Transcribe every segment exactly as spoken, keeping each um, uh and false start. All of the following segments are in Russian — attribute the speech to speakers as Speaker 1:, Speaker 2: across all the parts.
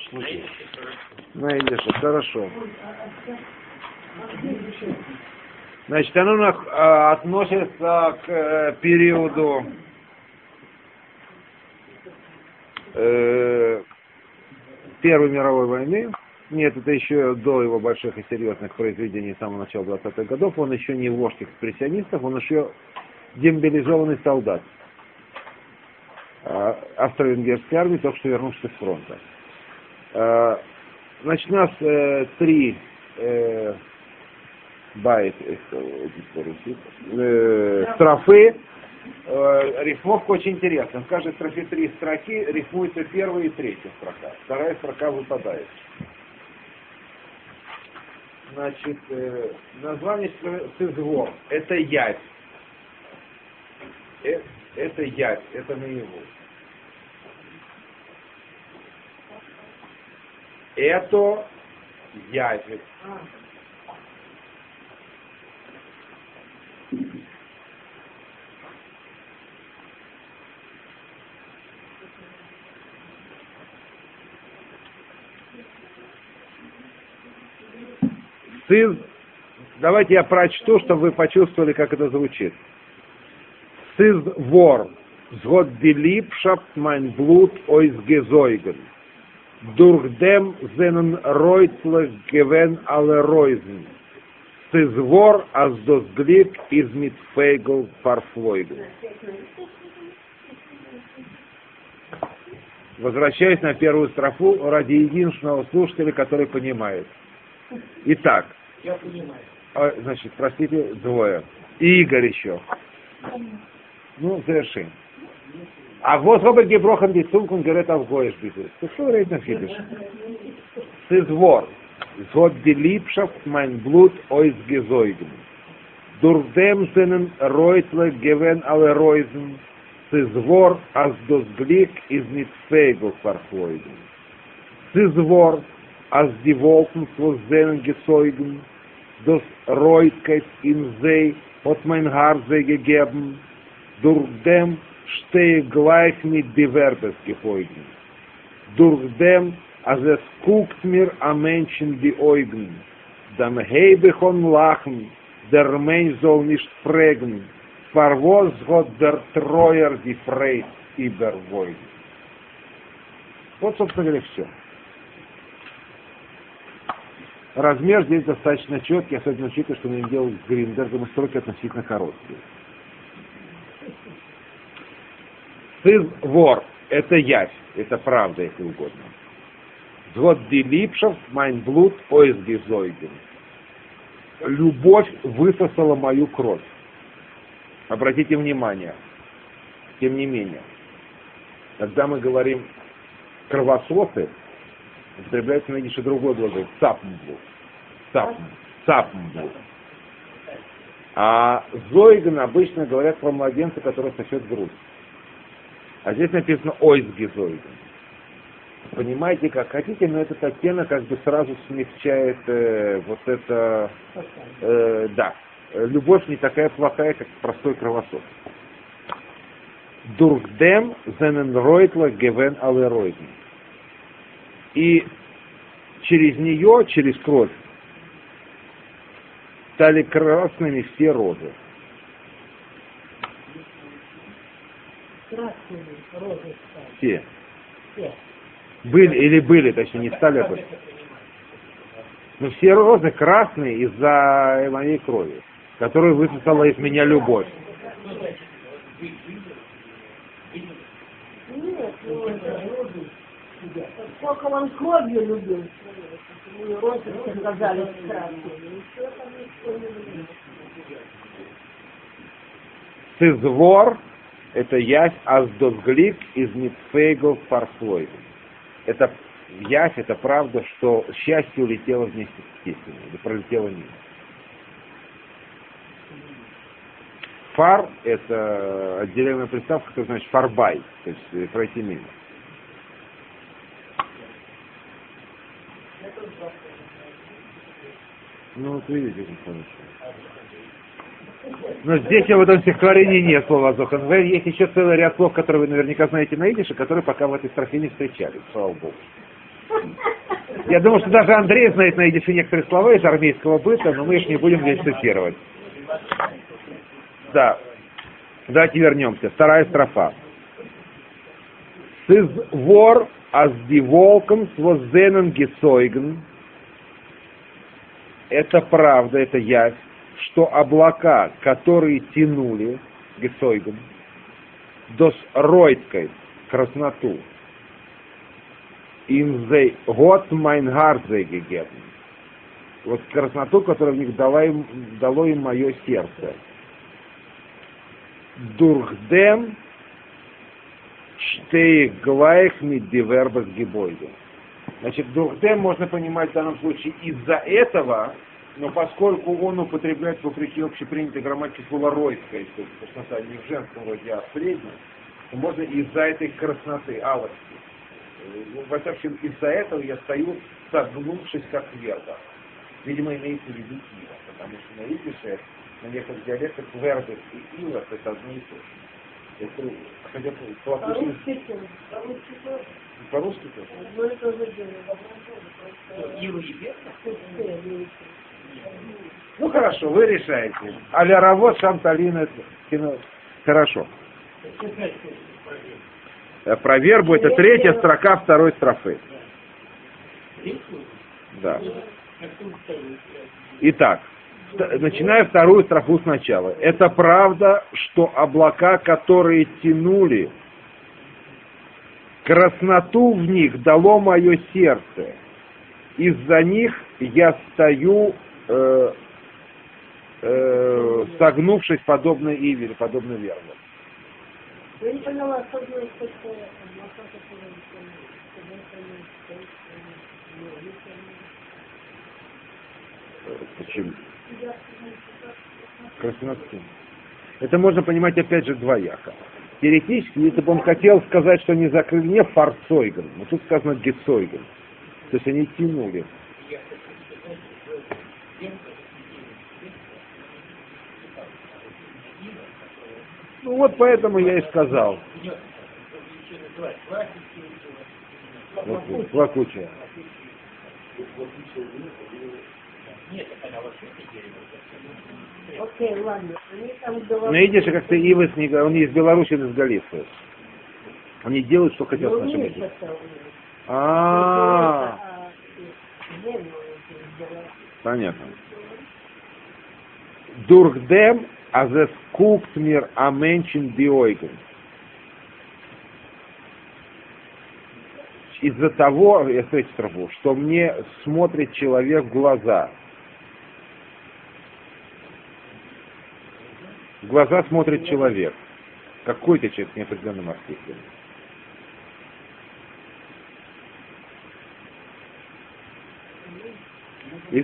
Speaker 1: Окей. Найдешь, хорошо. Значит, оно а, относится к э, периоду э, Первой мировой войны. Нет, это еще до его больших и серьезных произведений с самого начала двадцатых годов. Он еще не вождь экспрессионистов, он еще демобилизованный солдат э, австро-венгерской армии, только что вернувшись с фронта. Э, значит, у нас э, три э, байт, э, строфы. Э, рифмовка очень интересная. В каждой строфе три строки, рифмуется первая и третья строка. Вторая строка выпадает. Значит, э, название Сызвор. Это явь. Э, это явь, это наяву. Это явь. Сыз, давайте я прочту, чтобы вы почувствовали, как это звучит. Сыз вор, згод делипшафт mein Blut ois gezeugen. Durch dem seinen Reutle gewen alle Reusen. Сыз вор, as das Glück is mit Fegel verflogen. Возвращаясь на первую строфу ради единственного слушателя, который понимает. Итак,
Speaker 2: я понимаю.
Speaker 1: А, значит, простите, двое. И Игорь еще. Ну, завершим. А вот Робер Геброхан Бицункун говорит Авгоеш Бицункун. Ты что говорит на фидиш? Сызвор. Зод делипшафт mein Blut ois gezeugen. Durch dem seinen Reutle gewen alle Reusen. Сызвор, as das Glück is mit Fegel verflogen. Сызвор, as die Wolken vor seinen gezeugen, das Reutkeit in See hat mein Herz gegeben, durch dem stehe gleich mit die Wertes gefolgen. Durch dem, as es guckt mir am Menschen die Augen, dann hebe ich on lachen, der Mensch soll nicht fragen, vor was hat der Treuer die Freit überwogen. Вот, собственно говоря, все. Размер здесь достаточно четкий, особенно учитывая, что мы делали с Гринбергом, и строки относительно короткие. Сызвор – это явь, это правда, если угодно. Згод делипшафт mein Blut ois gezeugen. Любовь высосала мою кровь. Обратите внимание, тем не менее, когда мы говорим кровососы, употребляется на идише другой глагол, цапмблут, цапм, цапмблут. А зойген обычно говорят про младенца, который сосет грудь. А здесь написано ойсги зойген. Понимаете, как хотите, но этот оттенок как бы сразу смягчает э, вот это, э, да, любовь не такая плохая, как простой кровосос. Дурхдем зененройтла гевен алеройзен. И через нее, через кровь, стали красными все розы.
Speaker 2: Красными розы стали.
Speaker 1: Все.
Speaker 2: Все.
Speaker 1: Были, или были, точнее, не стали. А но все розы красные из-за моей крови, которую высосала из меня любовь.
Speaker 2: Нет, сколько он кровью любил, розы оказались красными.
Speaker 1: Сызвор – это явь, аздосглик из Митфейгл Фарфлойд. Это явь, это правда, что счастье улетело вместе с песней, или пролетело мимо. Фар – это отделяемая приставка, которая значит фарбай, то есть пройти мимо. Ну, вот видите, как хорошо. Но здесь в этом стихотворении нет слова «зохан». Есть еще целый ряд слов, которые вы наверняка знаете на идише, которые пока в этой строфе не встречались, слава Богу. Я думаю, что даже Андрей знает на идише некоторые слова из армейского быта, но мы их не будем здесь цитировать. Да. Давайте вернемся. Вторая строфа. Сиз вор аз ди волком свозенен гесойген. Это правда, это явь, что облака, которые тянули гесойген, дос ройткой красноту, им зей год майн гарзей гегетн. Вот красноту, которую в них дало им, дало им мое сердце. Дурхдем штей глаих мид дивербас гибойду. Значит, дурхдем можно понимать в данном случае из-за этого, но поскольку он употребляет вопреки общепринятой грамматике слово ройское, то есть краснота не в женском роде, а в среднем, то можно из-за этой красноты, алости. Во всяком случае, из-за этого я стою, согнувшись как верба. Видимо, имеется в виду ива, потому что на идише, на некоторых диалектах вербес и ива это одно и то же. Это, хотя
Speaker 2: По-русски тоже.
Speaker 1: По-русски тоже?
Speaker 2: Одно и то же дело.
Speaker 3: Ива и верба?
Speaker 1: Ну хорошо, вы решаете. А-ля Равот Шамталина, хорошо. Про вербу это третья строка второй строфы. Да. Итак, начиная вторую строфу сначала. Это правда, что облака, которые тянули, красноту в них дало мое сердце. Из-за них я стою, э, э, согнувшись, подобно иве, подобно вербу.
Speaker 2: Я не поняла, что делать с такой.
Speaker 1: Почему? Красноту. Это можно понимать опять же двояко. Теоретически, если бы он хотел сказать, что они закрыли не фарцойген, но тут сказано гесойген. То есть они тянули. Ну вот поэтому я и сказал. Плакучая.
Speaker 2: Окей, ладно. Они там говорят...
Speaker 1: Но видишь, как ты Ивас, он из Беларуси, из Галиции. Они делают, что хотят с нашим языком. А, понятно. Дурхдем азес кукт мир аменчин биойген. Из-за того, я смотрите строфу, что мне смотрит человек в глаза. В глаза смотрит человек. Какой-то человек с неопределенным артиклем. И...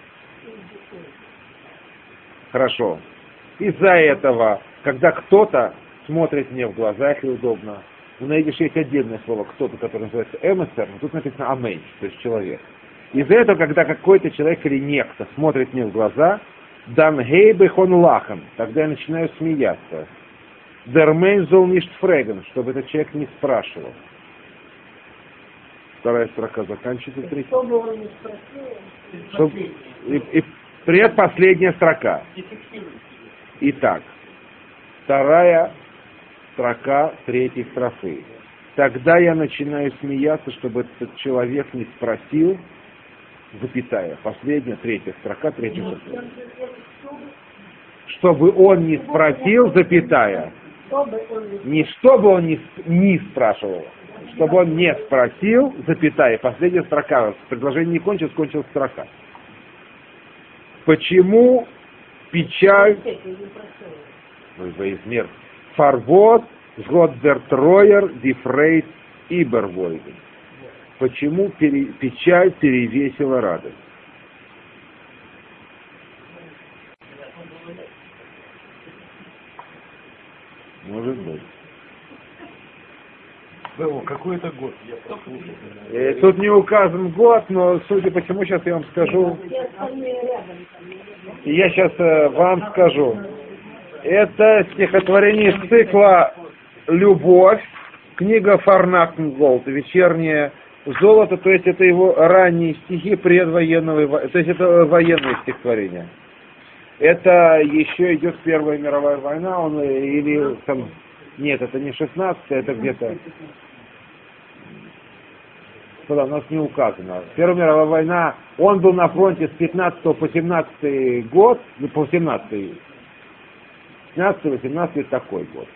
Speaker 1: Хорошо. Из-за этого, когда кто-то смотрит мне в глаза, если удобно, вы найдешь есть отдельное слово кто-то, которое называется эмэсэр, но тут написано аменч, то есть человек. Из-за этого, когда какой-то человек или некто смотрит мне в глаза, дан гейбе хон лахан, тогда я начинаю смеяться. Дер менш зол ништ фреген, чтобы этот человек не спрашивал. Вторая строка заканчивается, третья.
Speaker 2: Что бы он не спросил?
Speaker 1: Чтоб... И, и предпоследняя строка. Итак, вторая строка третьей строфы. Тогда я начинаю смеяться, чтобы этот человек не спросил, запятая. Последняя, третья строка, третья строка. Чтобы он не спросил, запятая. Не чтобы он не, не спрашивал, чтобы он не спросил, запятая. Последняя строка. Предложение не кончилось, кончилась строка. Почему печаль... Измер. Фарвот, Сготдертроер, Дифрейт, Ибервойген. Почему пере, печаль перевесила радость? Может быть.
Speaker 3: О, какой это год?
Speaker 1: Э, тут не указан год, но судя по всему, сейчас я вам скажу. И я сейчас э, вам скажу. Это стихотворение из цикла «Любовь», книга Фарнакнголд, вечерняя Золото, то есть это его ранние стихи предвоенного, то есть это военное стихотворение. Это еще идет Первая мировая война, он или там, нет, это не шестнадцатый, это где-то, куда у нас не указано. Первая мировая война, он был на фронте с пятнадцатого по семнадцатый год, ну, по семнадцатый, пятнадцатый, восемнадцатый такой год.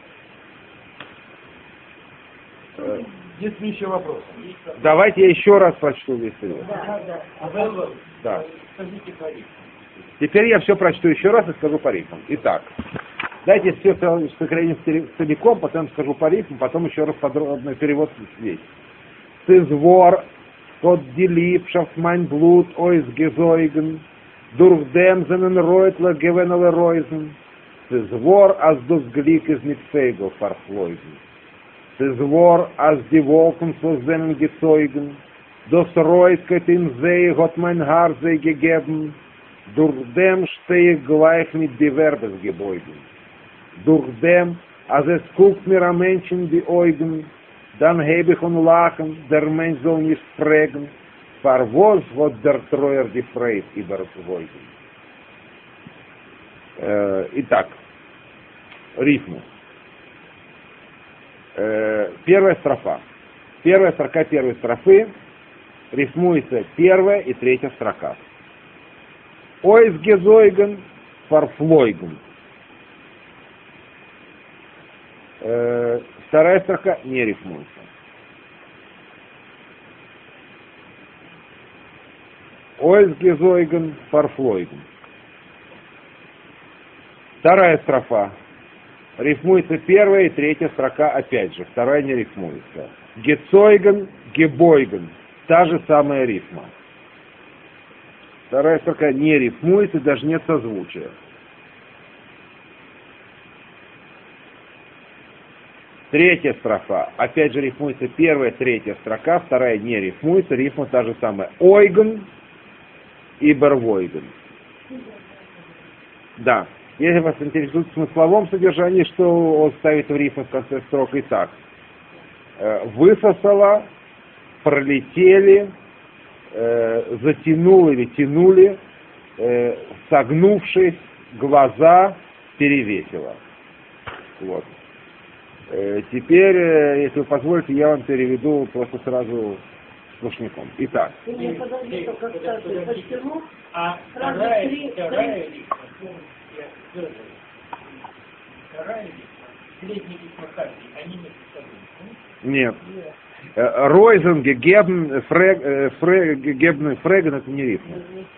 Speaker 3: Есть ли еще вопросы?
Speaker 1: Давайте я еще раз прочту весь текст.
Speaker 2: Да, да.
Speaker 1: Да.
Speaker 3: Скажите по рифмам.
Speaker 1: Теперь я все прочту еще раз и скажу по рифмам. Итак, дайте все сокровенным целиком, потом скажу по рифмам, потом еще раз подробный перевод весь. Сызвор, кот делипшав, майн блуд, ойс гезойген, дурхдем зенен ройтла гевенеле ройзен, сызвор, аз дус глик из нитфейгл фарфлойген. Сызвор, аз ди волкен слозенен гезойген, дос ройскет in зей гот майн гарзей gegeben, durch dem stehe ich gleich mit die Verbes gebeugen. Durch dem, als es guckt mir ein Mensch in die Augen, dann hebe ich und lachen, der Mensch soll nicht fragen, für was hat der Treuer die Freude überzeugen. Äh, итак, рифму. Äh, первая строфа. Первая строка первой строфы рифмуется первая и третья строка. Ойс гезойген, фарфлойген. Э, вторая строка не рифмуется. Ойс гезойген, фарфлойген. Вторая строфа. Рифмуется первая и третья строка опять же. Вторая не рифмуется. Гецойген, гебойген. Та же самая рифма. Вторая строка не рифмуется, даже нет созвучия. Третья строфа. Опять же рифмуется первая, третья строка, вторая не рифмуется, рифма та же самая. Ойген и барвойген. Да. Если вас интересует в смысловом содержании, что он ставит в рифму в конце строк, итак. Высосала, пролетели, Э, затянул или тянули, э, согнувшись, глаза перевесило. Вот. Э, теперь, э, если вы позволите, я вам переведу просто сразу слушником. Итак.
Speaker 2: Ты мне подожди, только скажи, почему
Speaker 3: А
Speaker 2: сразу
Speaker 3: вторая,
Speaker 2: три,
Speaker 3: вторая
Speaker 2: три.
Speaker 3: рифма, вторая рифма, средние рифмы Харди, они не составляют.
Speaker 1: Нет. Ройзен, гебн, фрег, фрег, гебн, фреген, это не рифма.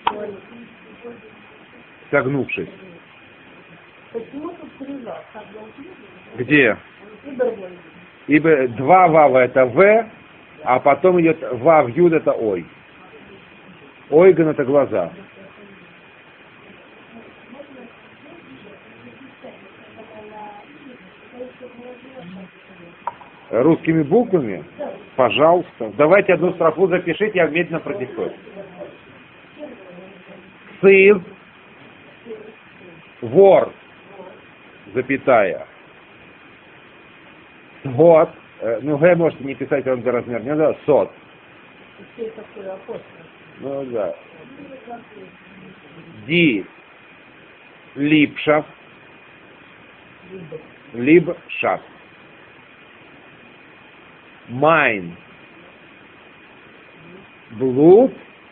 Speaker 1: Согнувшись.
Speaker 2: Почему тут три «в»?
Speaker 1: Где?
Speaker 2: Ибервойген.
Speaker 1: Ибо два вава это в, а потом идет вав юд это ой. Ойген это глаза. Русскими буквами? Пожалуйста. Давайте одну строфу запишите, я медленно продиктую. Сыз, вор, запятая. Вот. Ну, г можете не писать, он за размер не надо. Сот.
Speaker 2: Теперь такой апостол.
Speaker 1: Ну да. Ди, липшав, либо шав. Майн, блуд,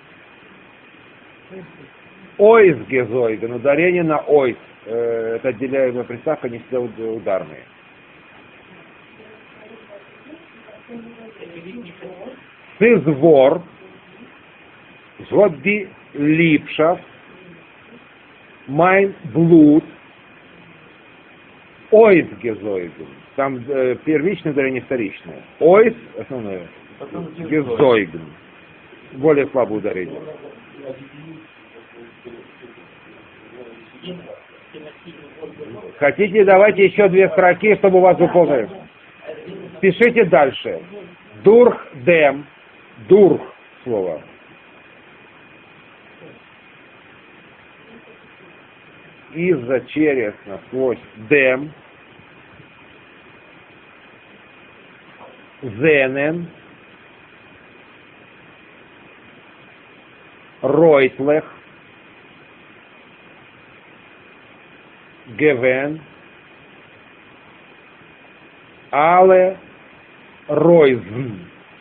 Speaker 1: ойс гезойген, ударение на ойс, э, это отделяемая приставка, не всегда ударные. Сызвор, зодди липшав, майн блуд, ойс гезойген. Там э, первичное ударение вторичное. Ойс, основное, гезойген. Более слабое ударение. Хотите, давайте еще две строки, чтобы у вас выполнилось. Пишите дальше. Дурх дем. Дурх слово. Из-за, через, насквозь. Дем. Зенен, Ройтлех, Гевен, Але, Ройзн.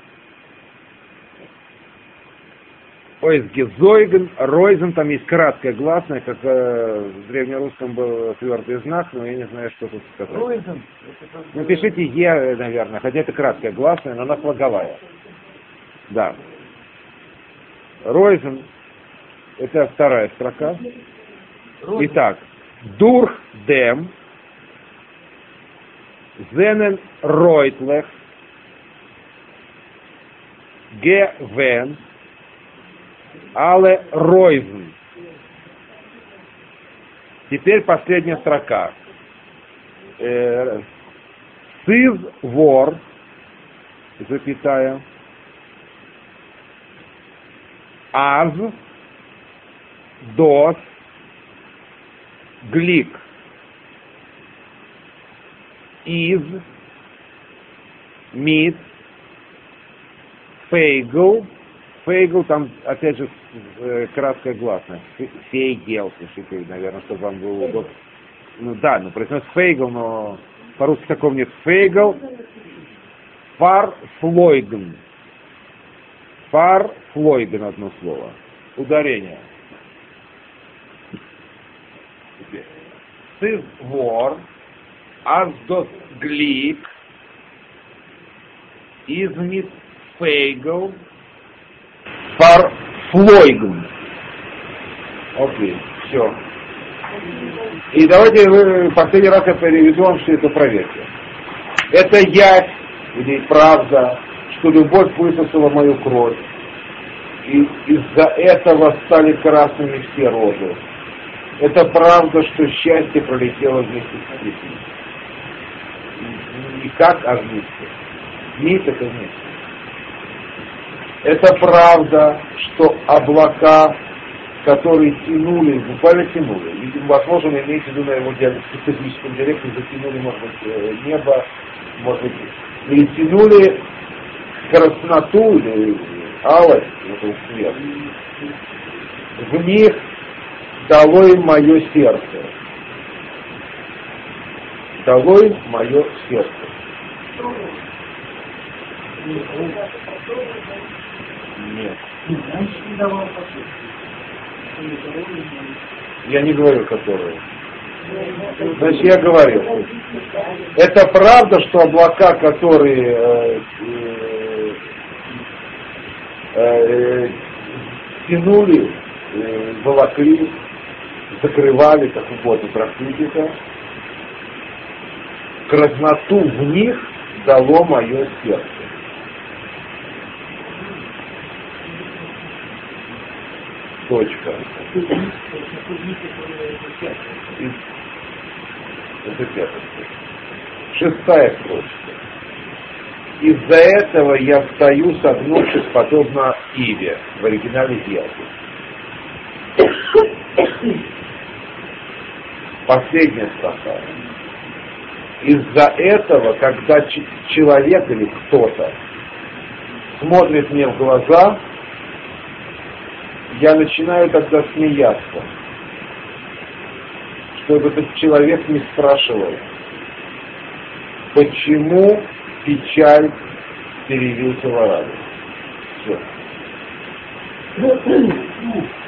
Speaker 1: Ойзгезойген, Ройзен, там есть краткое гласное, как э, в древнерусском был твердый знак, но я не знаю, что тут сказать.
Speaker 3: Ройзен.
Speaker 1: Напишите Е, наверное, хотя это краткое гласное, но она слоговая. Да. Ройзен, это вторая строка. Итак, Дурх Дем, Зенен Ройтлех, Гевен, Але Ройзен. Теперь последняя строка. Э, Сыз вор, запятая, Аз, Дос, Глик, Из, Мид, Фейгл. Фейгл, там, опять же, э, краткое гласное. Фейгел, пишите, наверное, чтобы вам было удобно. Ну да, ну произносится фейгл, но по-русски такого нет. Фейгл, фарфлойген. Фарфлойген, одно слово. Ударение. Сыз вор, аздос глик, измит фейгл, фарфлойген. Окей, все. И давайте вы последний раз я переведу вам, что это проверьте. Это явь или правда, что любовь высосала мою кровь. И из-за этого стали красными все розы. Это правда, что счастье пролетело вместе с птицей. Не как, а вместе. Вместе это вместе. Это правда, что облака, которые тянули, буквально тянули, видимо, возможно, имеется в виду на его специфическом диалекте, затянули, может быть, небо, может быть, или тянули красноту, или алость, этого света. В них дало им мое сердце. Дало им мое сердце. Нет. Я не говорю, которые. Значит, я говорю. Это правда, что облака, которые э, э, э, тянули, э, волокли, закрывали, как угодно, трактуйте, красноту в них дало мое сердце. Точка. Это пятая. Шестая строчка. Из-за этого я встаю, согнувшись, подобно иве, в оригинале дьявол. Последняя строка. Из-за этого, когда ч- человек или кто-то смотрит мне в глаза, я начинаю тогда смеяться, чтобы этот человек не спрашивал, почему печаль перевесила радость. Все.